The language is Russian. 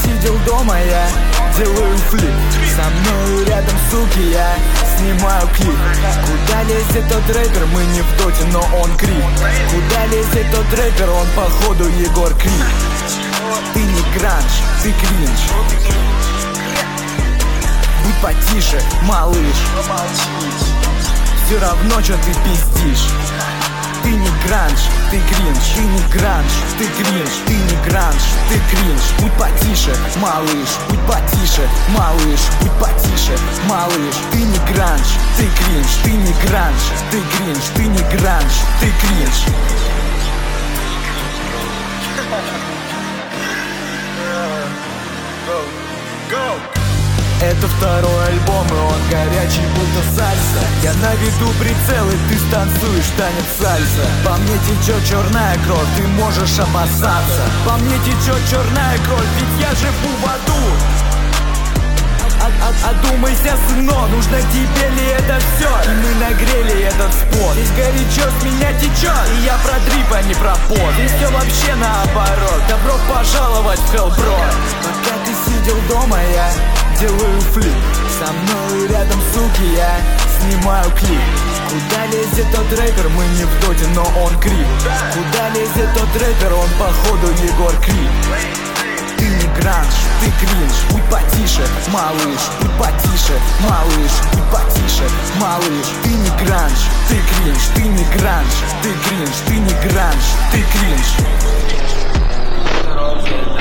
сидел дома, я делаю флип. Со мной рядом суки, я снимаю клип. Куда лезет тот рэпер, мы не в доте, но он крип. Куда лезет тот рэпер, он походу Егор Крид. Ты не гранж, ты кринж. Будь потише, малыш. Все равно, что ты пиздишь. Ты не гранж, ты кринж. Ты не гранж, ты кринж. Ты не гранж, ты кринж. Будь потише, малыш. Будь потише, малыш. Будь потише, малыш. Ты не гранж, ты кринж. Ты не гранж, ты кринж. Ты не гранж, ты кринж. Это второй альбом, и он горячий, будто сальса. Я наведу прицел, и ты станцуешь танец сальса. По мне течет черная кровь, ты можешь опасаться. По мне течет черная кровь, ведь я живу в аду. Одумайся, сынок, нужно тебе ли это все? И мы нагрели этот спот. Здесь горячо с меня течет, и я про дрип, а не про пот. Здесь все вообще наоборот. Добро пожаловать в Hellbro. Пока ты сидел дома, я делаю флип. Со мной рядом суки, я снимаю клип. Куда лезет тот рэпер, мы не в доте, но он крип. Куда лезет тот рэпер, он походу Егор Крид. Ты не гранж, ты кринж. Будь потише, малыш. Будь потише, малыш. Будь потише, малыш. Ты не гранж, ты кринж. Ты не гранж, ты кринж. Ты не гранж, ты кринж.